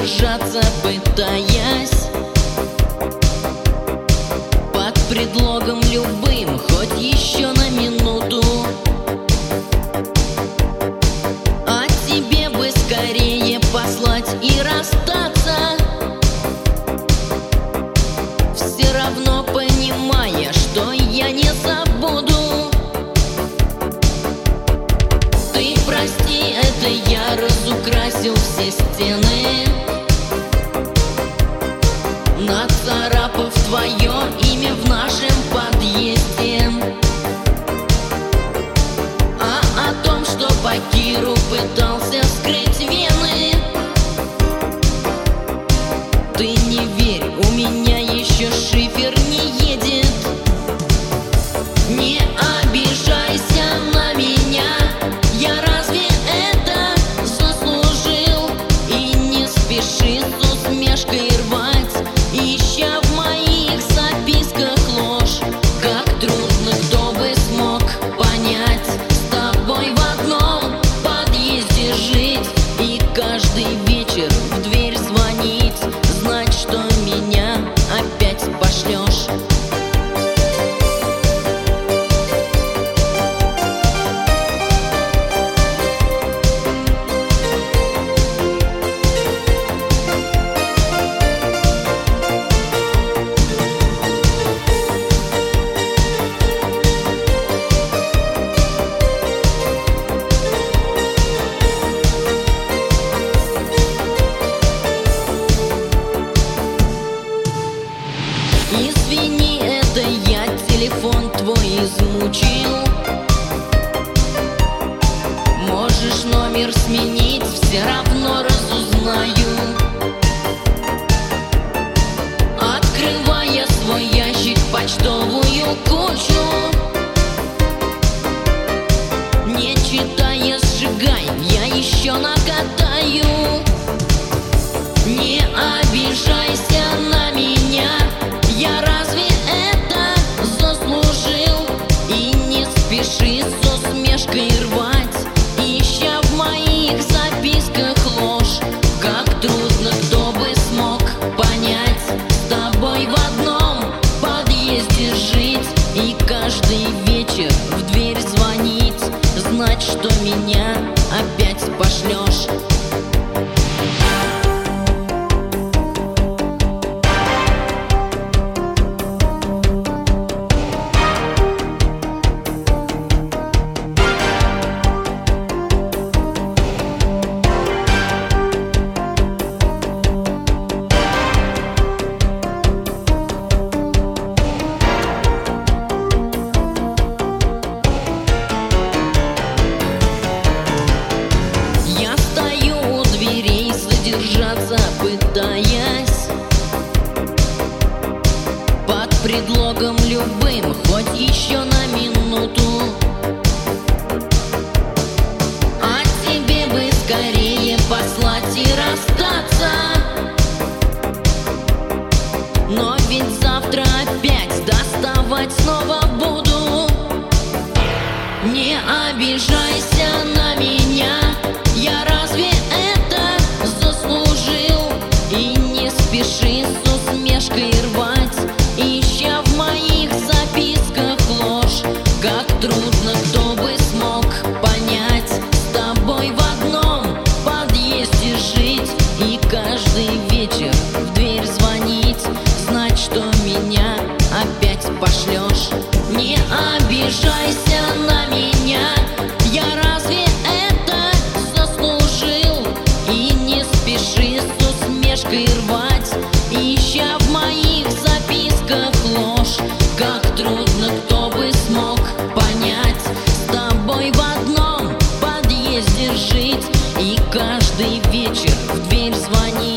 задержаться, пытаясь под предлогом любым, хоть еще на минуту. А тебе бы скорее послать и расстаться, все равно понимая, что я не забуду. Ты прости, это я разукрасил все стены, нацарапав твое имя в нашем подъезде. А о том, что по Киру пытался вскрыть вены, ты не верь, у меня еще шифер не едет. Не обижайся на меня, я разве это заслужил? И не спеши с усмешкой рвать, ища в моих записках ложь. Как трудно, кто бы смог понять, с тобой в одном подъезде жить и каждый вечер в дверь звонить, знать, что меня опять пошлешь. Извини, это я телефон твой измучил. Можешь номер сменить, все равно разузнаю. Открывая свой ящик, почтовую кучу, не читая, сжигай, я еще накатаю. Не обижайся на меня, я разве это заслужил? И не спеши с усмешкой рвать, ища в моих записках ложь. Как трудно, кто бы смог понять, с тобой в одном подъезде жить и каждый вечер в дверь звонить, знать, что меня опять пошлешь. Задержаться, пытаясь под предлогом любым, хоть еще на минуту. А тебе бы скорее послать и расстаться, но ведь завтра опять доставать снова буду. Не обижайся на меня, я разве это заслужил? И не спеши с усмешкой рвать, ища в моих записках ложь. Как трудно, кто бы смог понять, с тобой в одном подъезде жить и каждый вечер в дверь звонить, знать, что меня опять пошлешь. Не обижайся на меня, я разве это заслужил? И не спеши с усмешкой рвать, ища в моих записках ложь. Как трудно, кто бы смог понять, с тобой в одном подъезде жить и каждый вечер в дверь звонить.